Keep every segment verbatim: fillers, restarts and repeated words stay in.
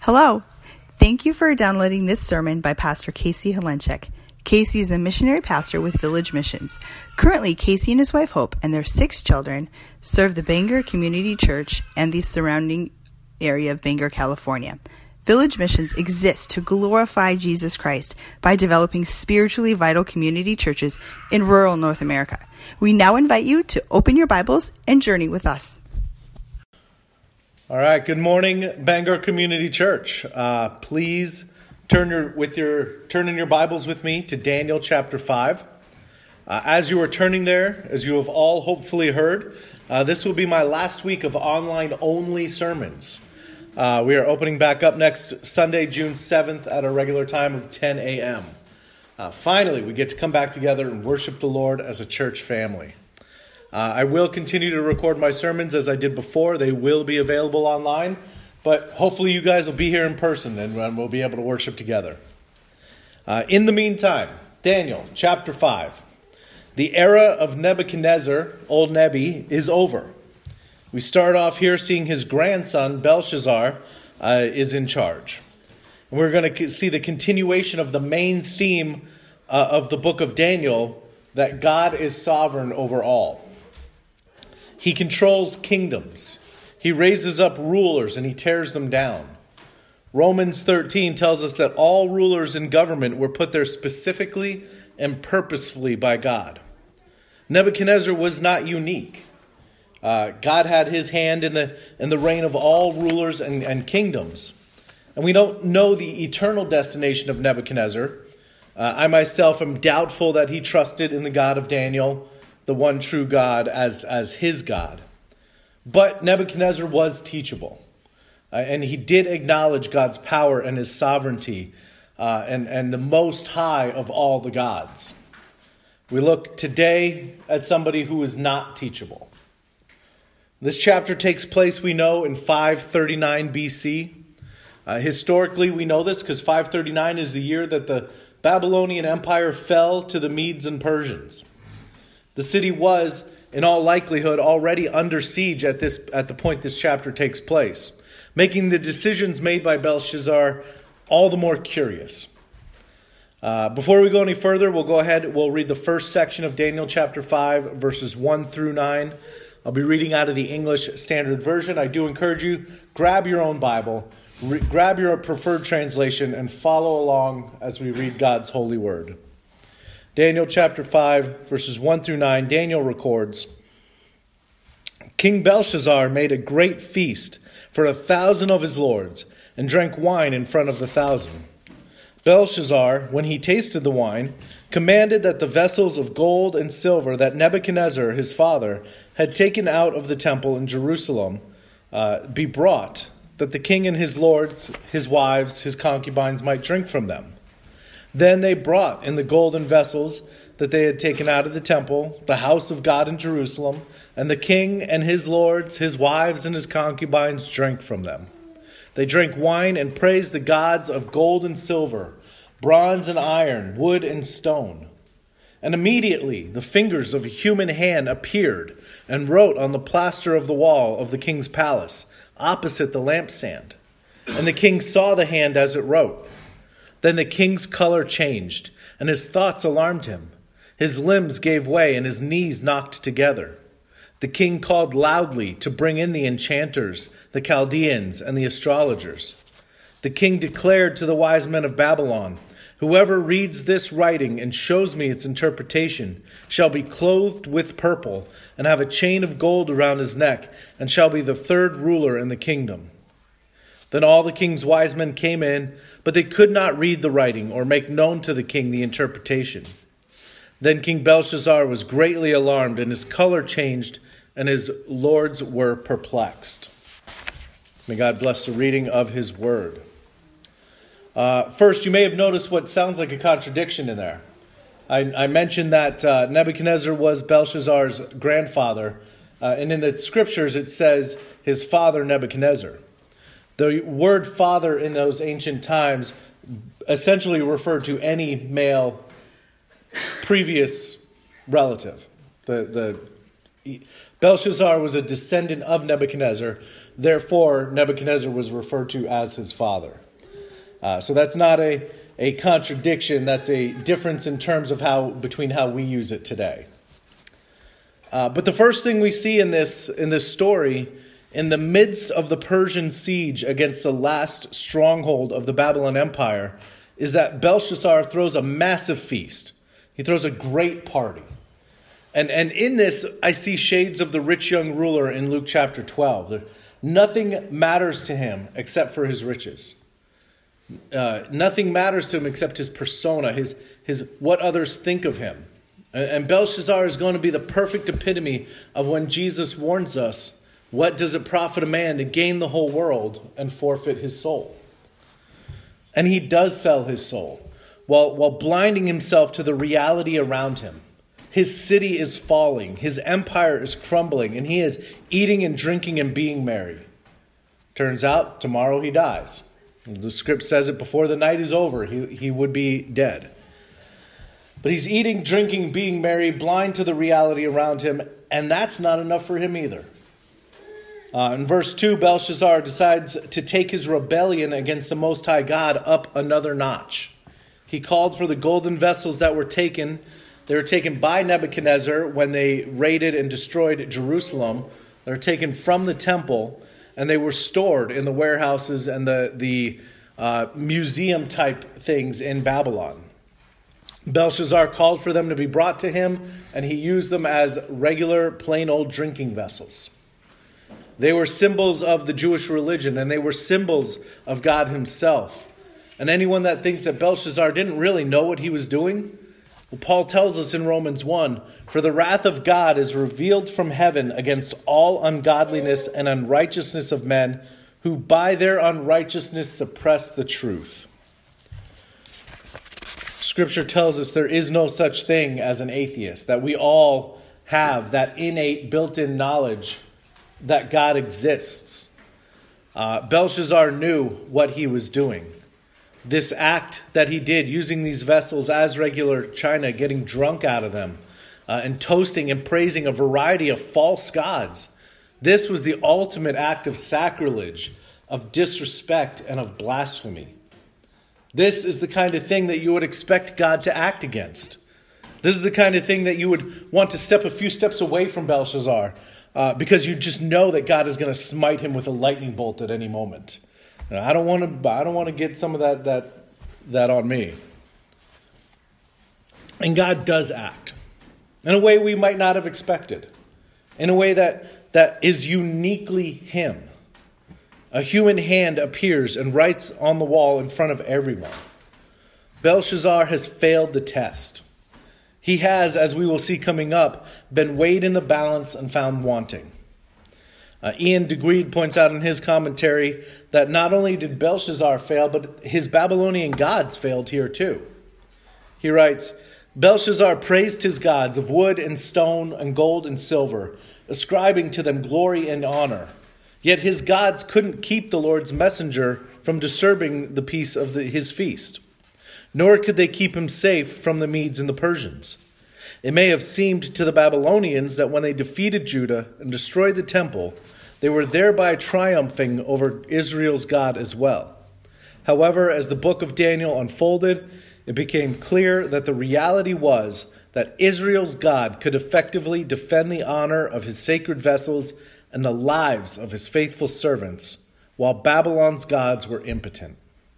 Hello. Thank you for downloading this sermon by Pastor Casey Helenchek. Casey is a missionary pastor with Village Missions. Currently, Casey and his wife Hope and their six children serve the Bangor Community Church and the surrounding area of Bangor, California. Village Missions exists to glorify Jesus Christ by developing spiritually vital community churches in rural North America. We now invite you to open your Bibles and journey with us. All right, good morning, Bangor Community Church. Uh, please turn your with your turn in your Bibles with me to Daniel chapter five. Uh, as you are turning there, as you have all hopefully heard, uh, this will be my last week of online-only sermons. Uh, we are opening back up next Sunday, June seventh, at a regular time of ten a.m. Uh, finally, we get to come back together and worship the Lord as a church family. Uh, I will continue to record my sermons as I did before. They will be available online, but hopefully you guys will be here in person and, and we'll be able to worship together. Uh, in the meantime, Daniel chapter five. The era of Nebuchadnezzar, old Nebi, is over. We start off here seeing his grandson, Belshazzar, uh, is in charge. And we're going to see the continuation of the main theme uh, of the book of Daniel, that God is sovereign over all. He controls kingdoms. He raises up rulers and he tears them down. Romans thirteen tells us that all rulers in government were put there specifically and purposefully by God. Nebuchadnezzar was not unique. Uh, God had his hand in the in the reign of all rulers and, and kingdoms. And we don't know the eternal destination of Nebuchadnezzar. Uh, I myself am doubtful that he trusted in the God of Daniel, the one true God, as, as his God. But Nebuchadnezzar was teachable. Uh, and he did acknowledge God's power and his sovereignty uh, and, and the most high of all the gods. We look today at somebody who is not teachable. This chapter takes place, we know, in five thirty-nine B C. Uh, historically, we know this because five thirty-nine is the year that the Babylonian Empire fell to the Medes and Persians. The city was, in all likelihood, already under siege at this at the point this chapter takes place, making the decisions made by Belshazzar all the more curious. Uh, before we go any further, we'll go ahead, we'll read the first section of Daniel chapter five, verses one through nine. I'll be reading out of the English Standard Version. I do encourage you, grab your own Bible, re- grab your preferred translation, and follow along as we read God's holy word. Daniel chapter five, verses one through nine, Daniel records, King Belshazzar made a great feast for a thousand of his lords, and drank wine in front of the thousand. Belshazzar, when he tasted the wine, commanded that the vessels of gold and silver that Nebuchadnezzar, his father, had taken out of the temple in Jerusalem uh, be brought, that the king and his lords, his wives, his concubines might drink from them. Then they brought in the golden vessels that they had taken out of the temple, the house of God in Jerusalem, and the king and his lords, his wives, and his concubines drank from them. They drank wine and praised the gods of gold and silver, bronze and iron, wood and stone. And immediately the fingers of a human hand appeared and wrote on the plaster of the wall of the king's palace, opposite the lampstand. And the king saw the hand as it wrote. Then the king's color changed, and his thoughts alarmed him. His limbs gave way, and his knees knocked together. The king called loudly to bring in the enchanters, the Chaldeans, and the astrologers. The king declared to the wise men of Babylon, whoever reads this writing and shows me its interpretation shall be clothed with purple and have a chain of gold around his neck and shall be the third ruler in the kingdom. Then all the king's wise men came in, but they could not read the writing or make known to the king the interpretation. Then King Belshazzar was greatly alarmed, and his color changed, and his lords were perplexed. May God bless the reading of his word. Uh, first, you may have noticed what sounds like a contradiction in there. I, I mentioned that uh, Nebuchadnezzar was Belshazzar's grandfather, uh, and in the scriptures it says his father Nebuchadnezzar. The word father in those ancient times essentially referred to any male previous relative. The, the Belshazzar was a descendant of Nebuchadnezzar, Therefore, Nebuchadnezzar was referred to as his father. Uh, so that's not a, a contradiction. That's a difference in terms of how between how we use it today. Uh, but the first thing we see in this in this story, in the midst of the Persian siege against the last stronghold of the Babylon Empire, is that Belshazzar throws a massive feast. He throws a great party. And, and in this, I see shades of the rich young ruler in Luke chapter twelve. There, nothing matters to him except for his riches. Uh, nothing matters to him except his persona, his, his what others think of him. And, and Belshazzar is going to be the perfect epitome of when Jesus warns us, what does it profit a man to gain the whole world and forfeit his soul? And he does sell his soul while, while blinding himself to the reality around him. His city is falling, his empire is crumbling, and he is eating and drinking and being merry. Turns out, tomorrow he dies. The script says it before the night is over, he, he would be dead. But he's eating, drinking, being merry, blind to the reality around him, and that's not enough for him either. Uh, in verse two, Belshazzar decides to take his rebellion against the Most High God up another notch. He called for the golden vessels that were taken They were taken by Nebuchadnezzar when they raided and destroyed Jerusalem. They were taken from the temple, and they were stored in the warehouses and the, the uh, museum-type things in Babylon. Belshazzar called for them to be brought to him, and he used them as regular, plain old drinking vessels. They were symbols of the Jewish religion, and they were symbols of God himself. And anyone that thinks that Belshazzar didn't really know what he was doing, well, Paul tells us in Romans one, for the wrath of God is revealed from heaven against all ungodliness and unrighteousness of men who by their unrighteousness suppress the truth. Scripture tells us there is no such thing as an atheist, that we all have that innate built-in knowledge that God exists. Uh, Belshazzar knew what he was doing. This act that he did, using these vessels as regular china, getting drunk out of them, uh, and toasting and praising a variety of false gods, this was the ultimate act of sacrilege, of disrespect, and of blasphemy. This is the kind of thing that you would expect God to act against. This is the kind of thing that you would want to step a few steps away from Belshazzar, uh, because you just know that God is going to smite him with a lightning bolt at any moment. I don't want to. I don't want to get some of that that that on me. And God does act in a way we might not have expected, in a way that that is uniquely Him. A human hand appears and writes on the wall in front of everyone. Belshazzar has failed the test. He has, as we will see coming up, been weighed in the balance and found wanting. Uh, Ian DeGreed points out in his commentary that not only did Belshazzar fail, but his Babylonian gods failed here too. He writes, Belshazzar praised his gods of wood and stone and gold and silver, ascribing to them glory and honor. Yet his gods couldn't keep the Lord's messenger from disturbing the peace of the, his feast, nor could they keep him safe from the Medes and the Persians. It may have seemed to the Babylonians that when they defeated Judah and destroyed the temple, they were thereby triumphing over Israel's God as well. However, as the book of Daniel unfolded, it became clear that the reality was that Israel's God could effectively defend the honor of his sacred vessels and the lives of his faithful servants, while Babylon's gods were impotent.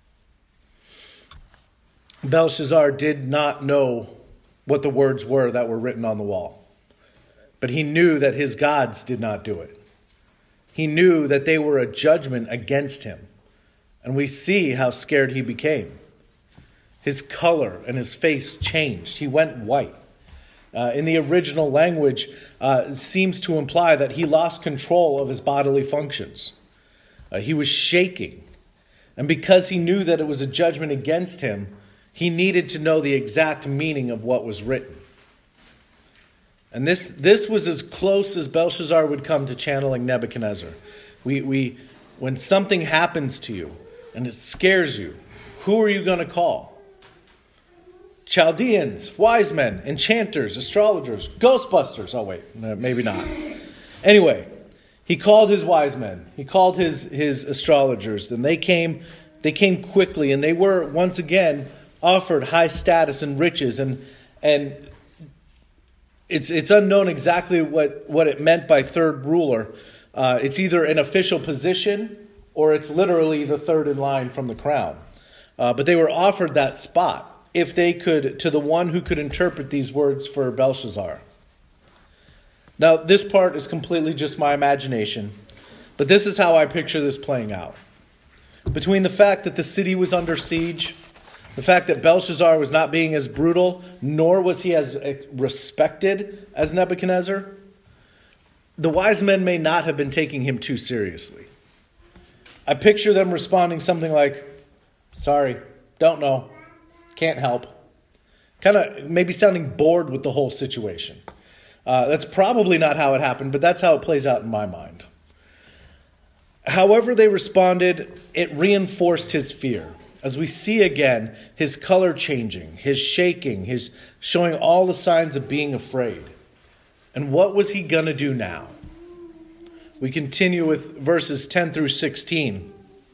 Belshazzar did not know what the words were that were written on the wall, but he knew that his gods did not do it. He knew that they were a judgment against him, and we see how scared he became. His color and his face changed. He went white. Uh, in the original language, uh, it seems to imply that he lost control of his bodily functions. Uh, he was shaking. And because he knew that it was a judgment against him, he needed to know the exact meaning of what was written. And this, this was as close as Belshazzar would come to channeling Nebuchadnezzar. We, we, when something happens to you and it scares you, who are you going to call? Chaldeans, wise men, enchanters, astrologers, ghostbusters. Oh, wait, no, maybe not. Anyway, He called his wise men. He called his, his astrologers, and they came, they came quickly, and they were once again offered high status and riches, and and it's it's unknown exactly what, what it meant by third ruler. Uh, it's either an official position or it's literally the third in line from the crown. Uh, but they were offered that spot if they could, to the one who could interpret these words for Belshazzar. Now, this part is completely just my imagination, but this is how I picture this playing out. Between the fact that the city was under siege, the fact that Belshazzar was not being as brutal, nor was he as respected as Nebuchadnezzar, the wise men may not have been taking him too seriously. I picture them responding something like, sorry, don't know, can't help. Kind of maybe sounding bored with the whole situation. Uh, that's probably not how it happened, but that's how it plays out in my mind. However they responded, it reinforced his fear. As we see again, his color changing, his shaking, his showing all the signs of being afraid. And what was he going to do now? We continue with verses ten through sixteen.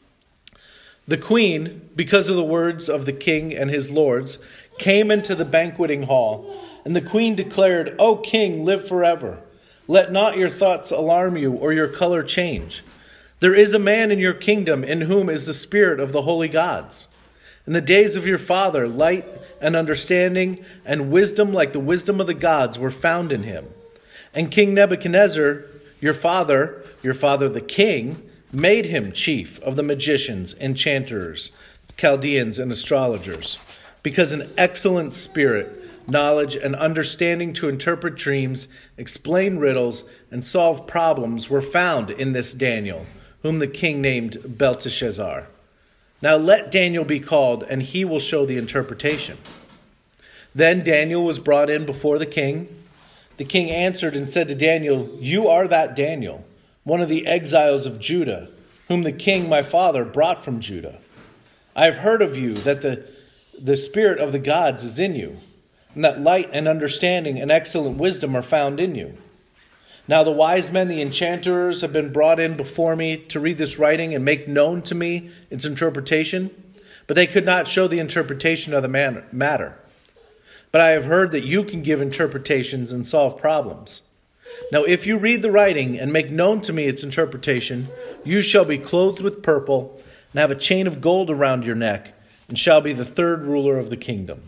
The queen, because of the words of the king and his lords, came into the banqueting hall, and the queen declared, O king, live forever. Let not your thoughts alarm you or your color change. There is a man in your kingdom in whom is the spirit of the holy gods. In the days of your father, light and understanding and wisdom like the wisdom of the gods were found in him. And King Nebuchadnezzar, your father, your father the king, made him chief of the magicians, enchanters, Chaldeans, and astrologers, because an excellent spirit, knowledge, and understanding to interpret dreams, explain riddles, and solve problems were found in this Daniel, whom the king named Belteshazzar. Now let Daniel be called, and he will show the interpretation. Then Daniel was brought in before the king. The king answered and said to Daniel, You are that Daniel, one of the exiles of Judah, whom the king my father brought from Judah. I have heard of you that the, the spirit of the gods is in you, and that light and understanding and excellent wisdom are found in you. Now the wise men, the enchanters, have been brought in before me to read this writing and make known to me its interpretation, but they could not show the interpretation of the man- matter. But I have heard that you can give interpretations and solve problems. Now if you read the writing and make known to me its interpretation, you shall be clothed with purple and have a chain of gold around your neck, and shall be the third ruler of the kingdom.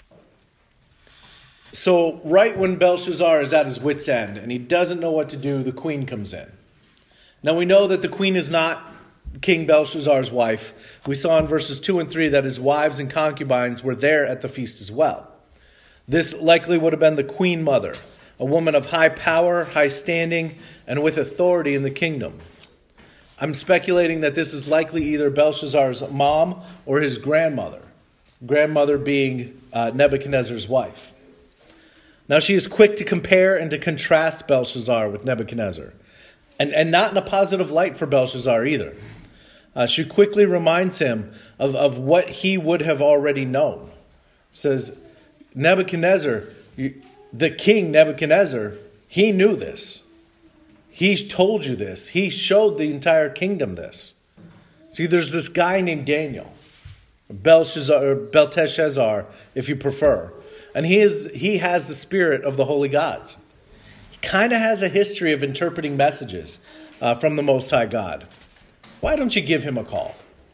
So right when Belshazzar is at his wit's end and he doesn't know what to do, the queen comes in. Now we know that the queen is not King Belshazzar's wife. We saw in verses two and three that his wives and concubines were there at the feast as well. This likely would have been the queen mother, a woman of high power, high standing, and with authority in the kingdom. I'm speculating that this is likely either Belshazzar's mom or his grandmother, grandmother being uh, Nebuchadnezzar's wife. Now she is quick to compare and to contrast Belshazzar with Nebuchadnezzar, and, and not in a positive light for Belshazzar either. Uh, she quickly reminds him of, of what he would have already known. Says, Nebuchadnezzar, you, the king Nebuchadnezzar, he knew this. He told you this. He showed the entire kingdom this. See, there's this guy named Daniel, Belshazzar, or Belteshazzar, if you prefer. And he is he has the spirit of the holy gods. He kind of has a history of interpreting messages uh, from the Most High God. Why don't you give him a call?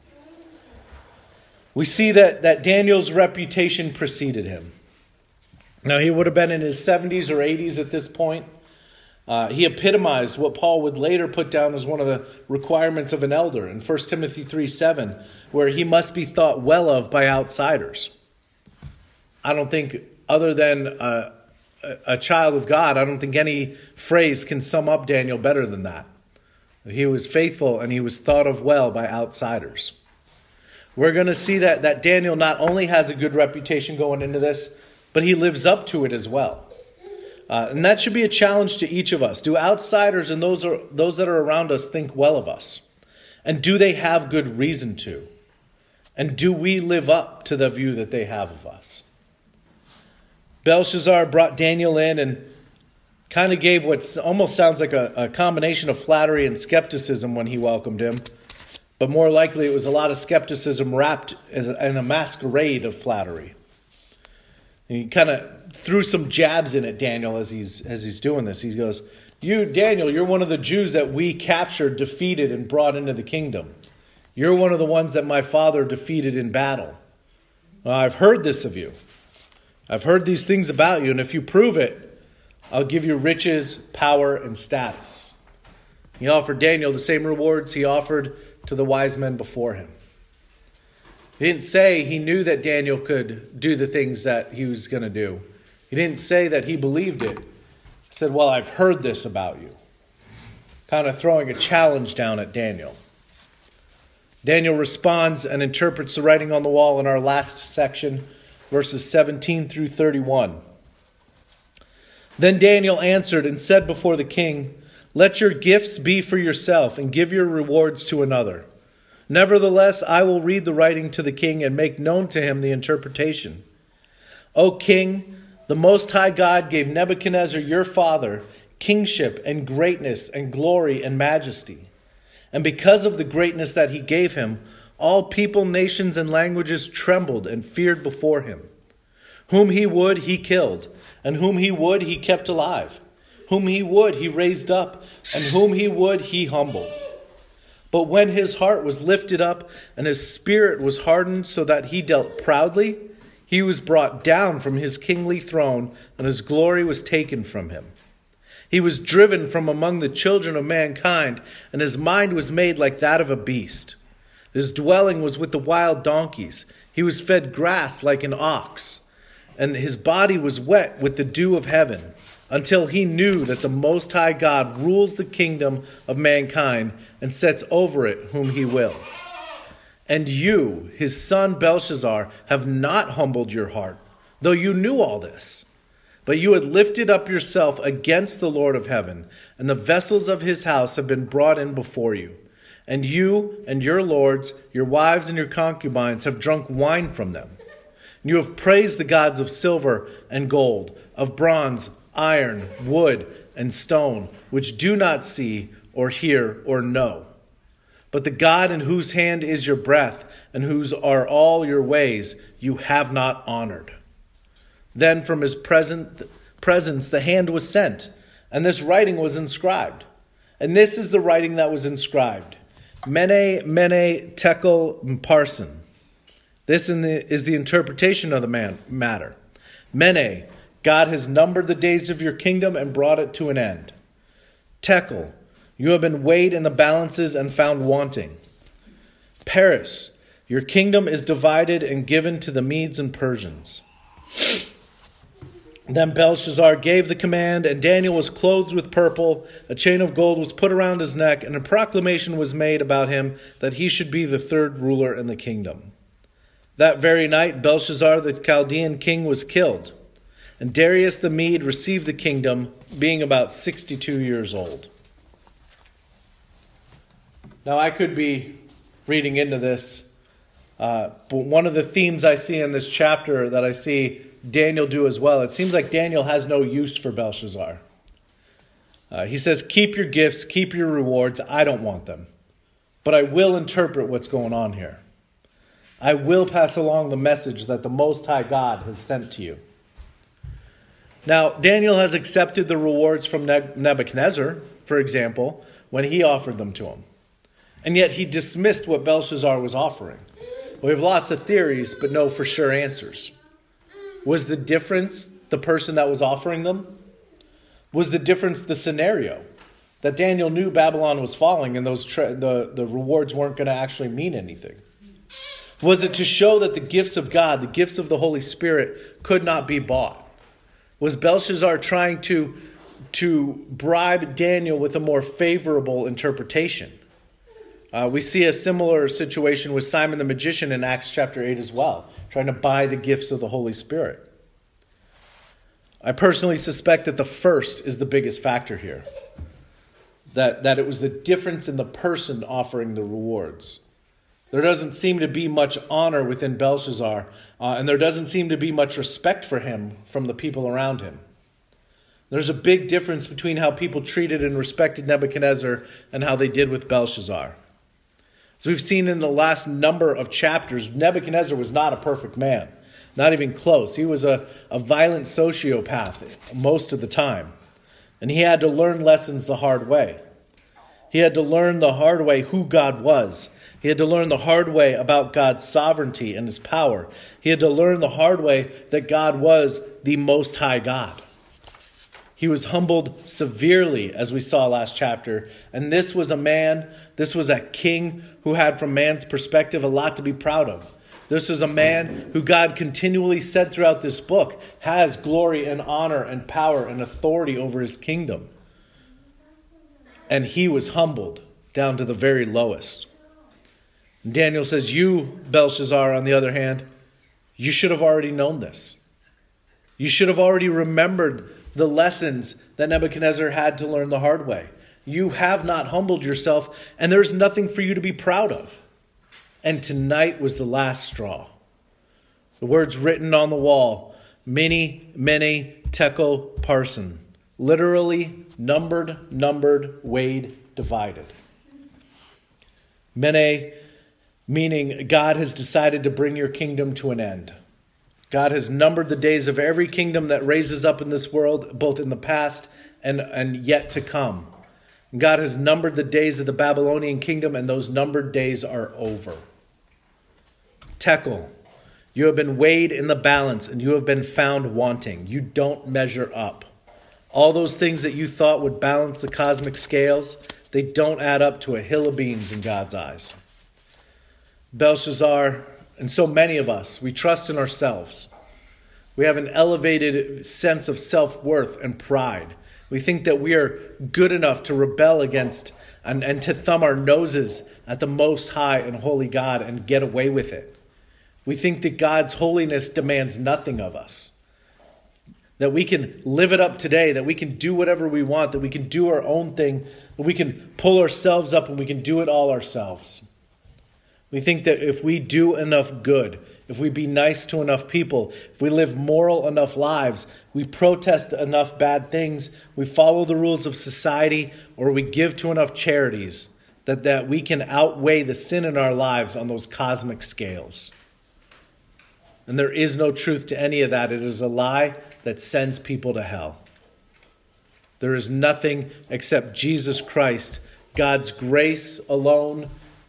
We see that, that Daniel's reputation preceded him. Now, he would have been in his seventies or eighties at this point. Uh, he epitomized what Paul would later put down as one of the requirements of an elder in First Timothy three seven, where he must be thought well of by outsiders. I don't think, other than a, a child of God, I don't think any phrase can sum up Daniel better than that. He was faithful and he was thought of well by outsiders. We're going to see that, that Daniel not only has a good reputation going into this, but he lives up to it as well. Uh, and that should be a challenge to each of us. Do outsiders and those, are, those that are around us think well of us? And do they have good reason to? And do we live up to the view that they have of us? Belshazzar brought Daniel in and kind of gave what almost sounds like a, a combination of flattery and skepticism when he welcomed him. But more likely it was a lot of skepticism wrapped in a masquerade of flattery. And he kind of threw some jabs in at Daniel as he's as he's doing this. He goes, "You, Daniel, you're one of the Jews that we captured, defeated, and brought into the kingdom. You're one of the ones that my father defeated in battle. Well, I've heard this of you. I've heard these things about you, and if you prove it, I'll give you riches, power, and status." He offered Daniel the same rewards he offered to the wise men before him. He didn't say he knew that Daniel could do the things that he was going to do. He didn't say that he believed it. He said, "Well, I've heard this about you." Kind of throwing a challenge down at Daniel. Daniel responds and interprets the writing on the wall in our last section, verses seventeen through thirty-one. Then Daniel answered and said before the king, "Let your gifts be for yourself and give your rewards to another. Nevertheless, I will read the writing to the king and make known to him the interpretation. O king, the Most High God gave Nebuchadnezzar your father kingship and greatness and glory and majesty. And because of the greatness that he gave him, all people, nations, and languages trembled and feared before him. Whom he would, he killed, and whom he would, he kept alive. Whom he would, he raised up, and whom he would, he humbled. But when his heart was lifted up, and his spirit was hardened so that he dealt proudly, he was brought down from his kingly throne, and his glory was taken from him. He was driven from among the children of mankind, and his mind was made like that of a beast. His dwelling was with the wild donkeys. He was fed grass like an ox, and his body was wet with the dew of heaven, until he knew that the Most High God rules the kingdom of mankind and sets over it whom he will. And you, his son Belshazzar, have not humbled your heart, though you knew all this. But you had lifted up yourself against the Lord of heaven, and the vessels of his house have been brought in before you. And you and your lords, your wives and your concubines have drunk wine from them. You have praised the gods of silver and gold, of bronze, iron, wood, and stone, which do not see or hear or know. But the God in whose hand is your breath, and whose are all your ways, you have not honored. Then from his present, presence the hand was sent, and this writing was inscribed. And this is the writing that was inscribed: Mene, Mene, Tekel, Parsin. This is the interpretation of the man, matter. Mene, God has numbered the days of your kingdom and brought it to an end. Tekel, you have been weighed in the balances and found wanting. Paris, your kingdom is divided and given to the Medes and Persians. Then Belshazzar gave the command, and Daniel was clothed with purple. A chain of gold was put around his neck, and a proclamation was made about him that he should be the third ruler in the kingdom. That very night, Belshazzar the Chaldean king was killed, and Darius the Mede received the kingdom, being about sixty-two years old. Now, I could be reading into this, uh, but one of the themes I see in this chapter that I see Daniel do as well, it seems like Daniel has no use for Belshazzar. Uh, he says, keep your gifts, keep your rewards. I don't want them, but I will interpret what's going on here. I will pass along the message that the Most High God has sent to you. Now, Daniel has accepted the rewards from Nebuchadnezzar, for example, when he offered them to him. And yet he dismissed what Belshazzar was offering. We have lots of theories, but no for sure answers. Was the difference the person that was offering them? Was the difference the scenario? That Daniel knew Babylon was falling and those tra- the, the rewards weren't going to actually mean anything? Was it to show that the gifts of God, the gifts of the Holy Spirit, could not be bought? Was Belshazzar trying to, to bribe Daniel with a more favorable interpretation? Uh, we see a similar situation with Simon the magician in Acts chapter eight as well, trying to buy the gifts of the Holy Spirit. I personally suspect that the first is the biggest factor here. That, that it was the difference in the person offering the rewards. There doesn't seem to be much honor within Belshazzar, uh, and there doesn't seem to be much respect for him from the people around him. There's a big difference between how people treated and respected Nebuchadnezzar and how they did with Belshazzar. As we've seen in the last number of chapters, Nebuchadnezzar was not a perfect man, not even close. He was a, a violent sociopath most of the time, and he had to learn lessons the hard way. He had to learn the hard way who God was. He had to learn the hard way about God's sovereignty and his power. He had to learn the hard way that God was the Most High God. He was humbled severely, as we saw last chapter. And this was a man, this was a king who had, from man's perspective, a lot to be proud of. This was a man who God continually said throughout this book has glory and honor and power and authority over his kingdom. And he was humbled down to the very lowest. And Daniel says, you, Belshazzar, on the other hand, you should have already known this. You should have already remembered the lessons that Nebuchadnezzar had to learn the hard way. You have not humbled yourself, and there's nothing for you to be proud of. And tonight was the last straw. The words written on the wall, mene, mene, tekel, parsin. Literally, numbered, numbered, weighed, divided. Mene, meaning God has decided to bring your kingdom to an end. God has numbered the days of every kingdom that raises up in this world, both in the past and, and yet to come. God has numbered the days of the Babylonian kingdom, and those numbered days are over. Tekel, you have been weighed in the balance, and you have been found wanting. You don't measure up. All those things that you thought would balance the cosmic scales, they don't add up to a hill of beans in God's eyes. Belshazzar, and so many of us, we trust in ourselves. We have an elevated sense of self-worth and pride. We think that we are good enough to rebel against and, and to thumb our noses at the Most High and Holy God and get away with it. We think that God's holiness demands nothing of us. That we can live it up today, that we can do whatever we want, that we can do our own thing, that we can pull ourselves up and we can do it all ourselves. We think that if we do enough good, if we be nice to enough people, if we live moral enough lives, we protest enough bad things, we follow the rules of society, or we give to enough charities, that, that we can outweigh the sin in our lives on those cosmic scales. And there is no truth to any of that. It is a lie that sends people to hell. There is nothing except Jesus Christ, God's grace alone,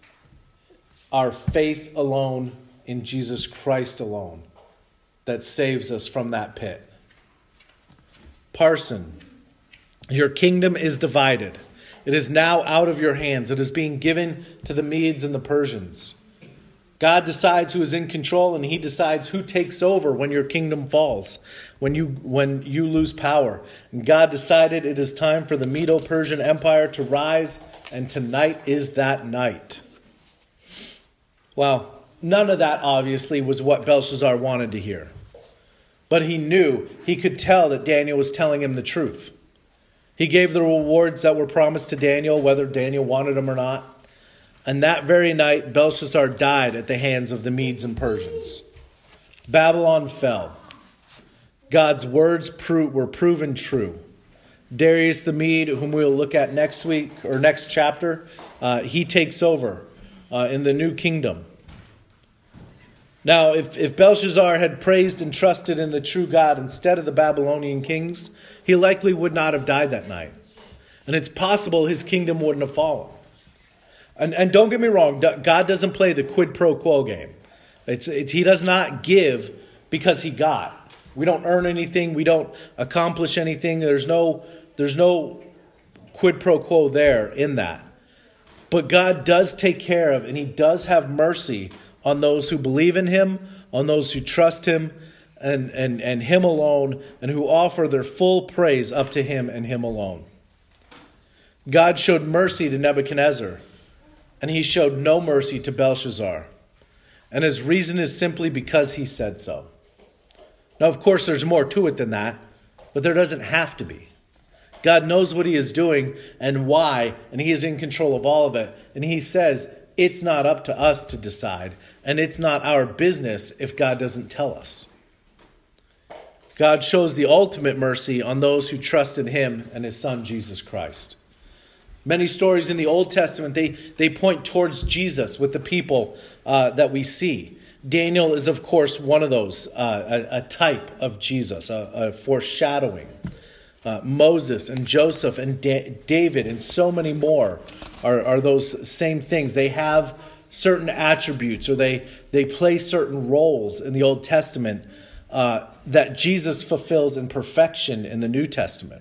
our faith alone in Jesus Christ alone, that saves us from that pit. Parsin, your kingdom is divided. It is now out of your hands. It is being given to the Medes and the Persians. God decides who is in control, and he decides who takes over when your kingdom falls, when you when you lose power. And God decided it is time for the Medo-Persian Empire to rise, and tonight is that night. Well, none of that obviously was what Belshazzar wanted to hear. But he knew, he could tell that Daniel was telling him the truth. He gave the rewards that were promised to Daniel, whether Daniel wanted them or not. And that very night, Belshazzar died at the hands of the Medes and Persians. Babylon fell. God's words pro- were proven true. Darius the Mede, whom we'll look at next week or next chapter, uh, he takes over uh, in the new kingdom. Now, if, if Belshazzar had praised and trusted in the true God instead of the Babylonian kings, he likely would not have died that night. And it's possible his kingdom wouldn't have fallen. And, and don't get me wrong, God doesn't play the quid pro quo game. It's, it's, he does not give because he got. We don't earn anything. We don't accomplish anything. There's no, there's no quid pro quo there in that. But God does take care of, and he does have mercy on those who believe in him, on those who trust him, and, and, and him alone, and who offer their full praise up to him and him alone. God showed mercy to Nebuchadnezzar, and he showed no mercy to Belshazzar. And his reason is simply because he said so. Now, of course, there's more to it than that, but there doesn't have to be. God knows what he is doing and why, and he is in control of all of it. And he says, it's not up to us to decide, and it's not our business if God doesn't tell us. God shows the ultimate mercy on those who trust in him and his son, Jesus Christ. Many stories in the Old Testament, they, they point towards Jesus with the people uh, that we see. Daniel is, of course, one of those, uh, a, a type of Jesus, a, a foreshadowing. Uh, Moses and Joseph and da- David and so many more are, are those same things. They have certain attributes, or they, they play certain roles in the Old Testament uh, that Jesus fulfills in perfection in the New Testament.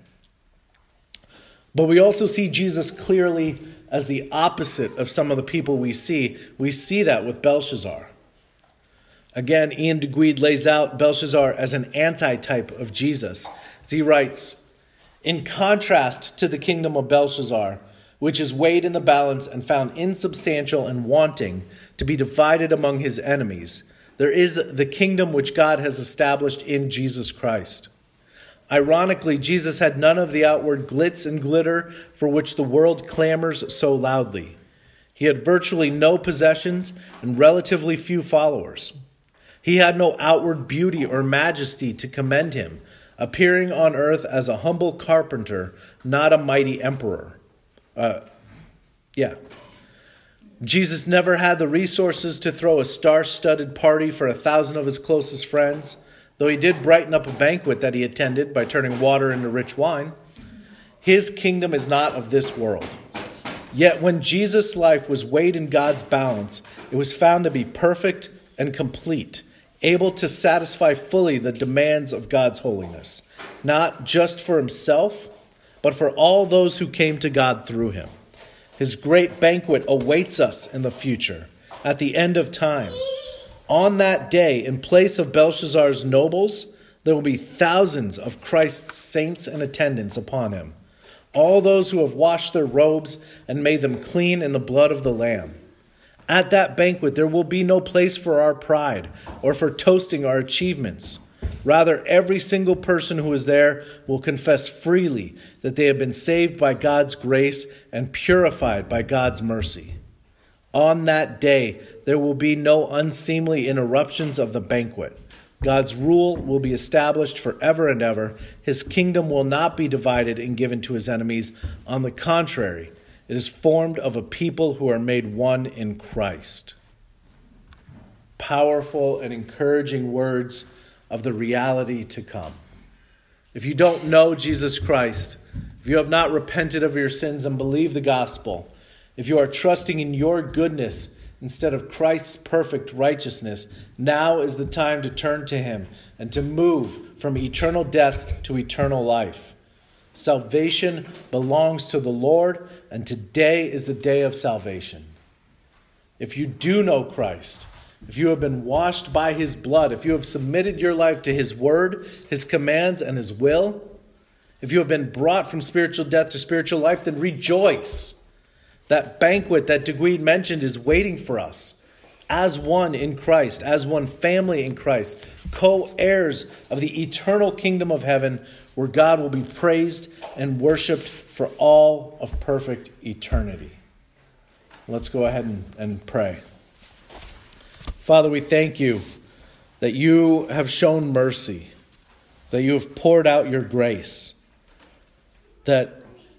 But we also see Jesus clearly as the opposite of some of the people we see. We see that with Belshazzar. Again, Ian DeGuide lays out Belshazzar as an anti-type of Jesus. As he writes, in contrast to the kingdom of Belshazzar, which is weighed in the balance and found insubstantial and wanting to be divided among his enemies, there is the kingdom which God has established in Jesus Christ. Ironically, Jesus had none of the outward glitz and glitter for which the world clamors so loudly. He had virtually no possessions and relatively few followers. He had no outward beauty or majesty to commend him, appearing on earth as a humble carpenter, not a mighty emperor. Uh, yeah. Jesus never had the resources to throw a star-studded party for a thousand of his closest friends, though he did brighten up a banquet that he attended by turning water into rich wine. His kingdom is not of this world. Yet when Jesus' life was weighed in God's balance, it was found to be perfect and complete, able to satisfy fully the demands of God's holiness, not just for himself, but for all those who came to God through him. His great banquet awaits us in the future, at the end of time. On that day, in place of Belshazzar's nobles, there will be thousands of Christ's saints and attendants upon him, all those who have washed their robes and made them clean in the blood of the Lamb. At that banquet, there will be no place for our pride or for toasting our achievements. Rather, every single person who is there will confess freely that they have been saved by God's grace and purified by God's mercy. On that day, there will be no unseemly interruptions of the banquet. God's rule will be established forever and ever. His kingdom will not be divided and given to his enemies. On the contrary, it is formed of a people who are made one in Christ. Powerful and encouraging words of the reality to come. If you don't know Jesus Christ, if you have not repented of your sins and believed the gospel, if you are trusting in your goodness instead of Christ's perfect righteousness, now is the time to turn to him and to move from eternal death to eternal life. Salvation belongs to the Lord, and today is the day of salvation. If you do know Christ, if you have been washed by his blood, if you have submitted your life to his word, his commands, and his will, if you have been brought from spiritual death to spiritual life, then rejoice. That banquet that DeGuide mentioned is waiting for us as one in Christ, as one family in Christ, co-heirs of the eternal kingdom of heaven, where God will be praised and worshiped for all of perfect eternity. Let's go ahead and, and pray. Father, we thank you that you have shown mercy, that you have poured out your grace, that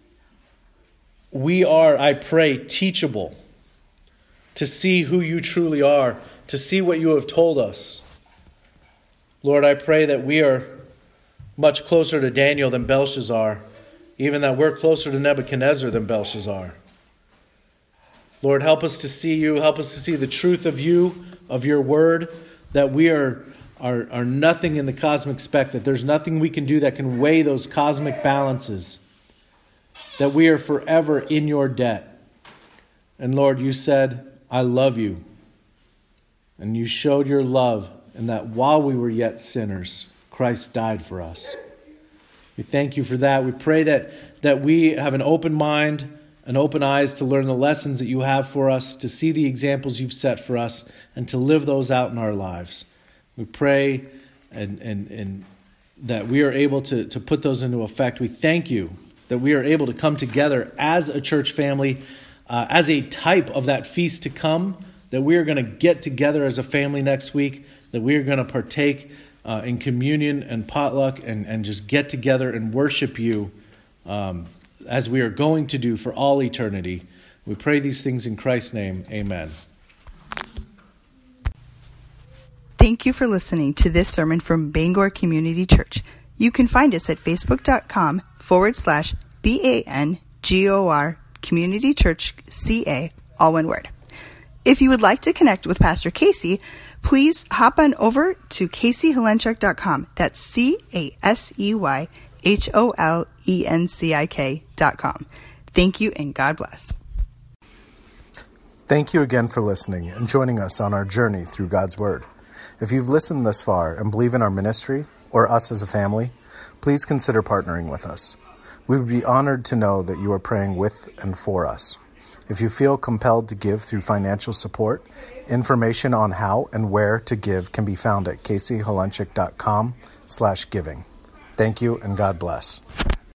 we are, I pray, teachable to see who you truly are, to see what you have told us. Lord, I pray that we are much closer to Daniel than Belshazzar, even that we're closer to Nebuchadnezzar than Belshazzar. Lord, help us to see you, help us to see the truth of you, of your word, that we are, are, are nothing in the cosmic spec, that there's nothing we can do that can weigh those cosmic balances, that we are forever in your debt. And Lord, you said, I love you. And you showed your love in that while we were yet sinners, Christ died for us. We thank you for that. We pray that, that we have an open mind, and open eyes to learn the lessons that you have for us, to see the examples you've set for us, and to live those out in our lives. We pray and, and, and that we are able to, to put those into effect. We thank you that we are able to come together as a church family, uh, as a type of that feast to come, that we are going to get together as a family next week, that we are going to partake uh, in communion and potluck and, and just get together and worship you um, as we are going to do for all eternity. We pray these things in Christ's name. Amen. Thank you for listening to this sermon from Bangor Community Church. You can find us at facebook.com forward slash B-A-N-G-O-R Community Church C-A, all one word. If you would like to connect with Pastor Casey, please hop on over to casey holenchik dot com. That's C A S E Y H O L E N C I K dot com. Thank you and God bless. Thank you again for listening and joining us on our journey through God's Word. If you've listened thus far and believe in our ministry or us as a family, please consider partnering with us. We would be honored to know that you are praying with and for us. If you feel compelled to give through financial support, information on how and where to give can be found at casey holenchik dot com slash giving. Thank you and God bless.